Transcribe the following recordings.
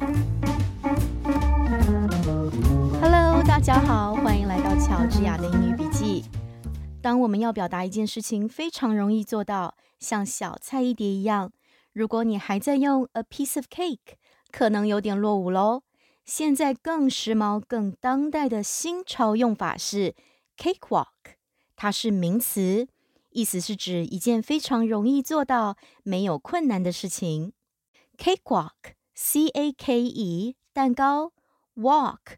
Hello， 大家好，欢迎来到乔治亚的英语笔记。当我们要表达一件事情非常容易做到，像小菜一碟一样，如果你还在用 a piece of cake， 可能有点落伍咯。现在更时髦、更当代的新潮用法是 cakewalk， 它是名词，意思是指一件非常容易做到、没有困难的事情。Cakewalk C-A-K-E 蛋糕 Walk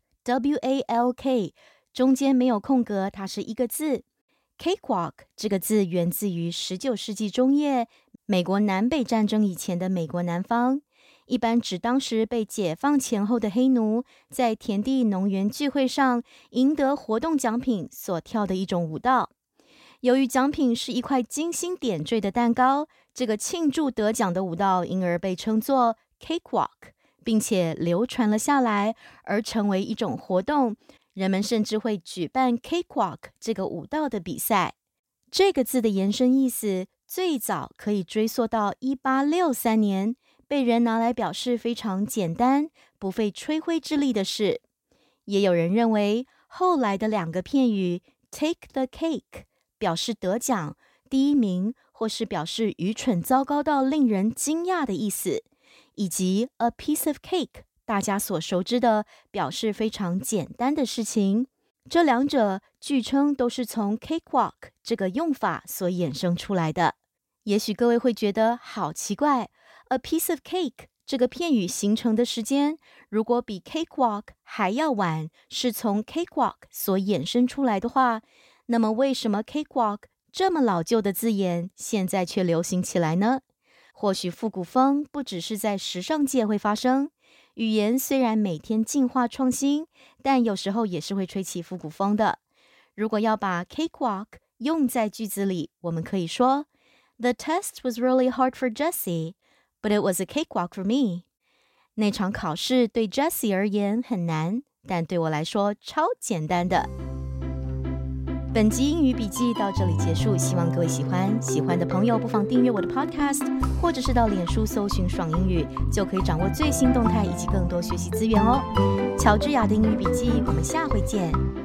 W-A-L-K 中间没有空格，它是一个字。Cakewalk 这个字源自于19世纪中叶美国南北战争以前的美国南方，一般指当时被解放前后的黑奴在田地农园聚会上赢得活动奖品所跳的一种舞蹈。由于奖品是一块精心点缀的蛋糕，这个庆祝得奖的舞蹈因而被称作 Cakewalk， 并且流传了下来，而成为一种活动。人们甚至会举办 Cakewalk 这个舞蹈的比赛。这个字的延伸意思最早可以追溯到1863年，被人拿来表示非常简单、不费吹灰之力的事。也有人认为，后来的两个片语 take the cake 表示得奖、第一名，或是表示愚蠢糟糕到令人惊讶的意思，以及 a piece of cake大家所熟知的表示非常简单的事情，这两者据称都是从 cakewalk 这个用法所衍生出来的。也许各位会觉得好奇怪， a piece of cake 这个片语形成的时间如果比 cakewalk 还要晚，是从 cakewalk 所衍生出来的话，那么为什么 cakewalk 这么老旧的字眼现在却流行起来呢？或许复古风不只是在时尚界会发生，语言虽然每天进化创新，但有时候也是会吹起复古风的。如果要把 cakewalk 用在句子里，我们可以说 The test was really hard for Jessie, but it was a cakewalk for me. 那场考试对 Jessie 而言很难，但对我来说超简单的。本集英语笔记到这里结束，希望各位喜欢。喜欢的朋友不妨订阅我的 podcast， 或者是到脸书搜寻爽英语，就可以掌握最新动态以及更多学习资源哦。乔治亚的英语笔记，我们下回见。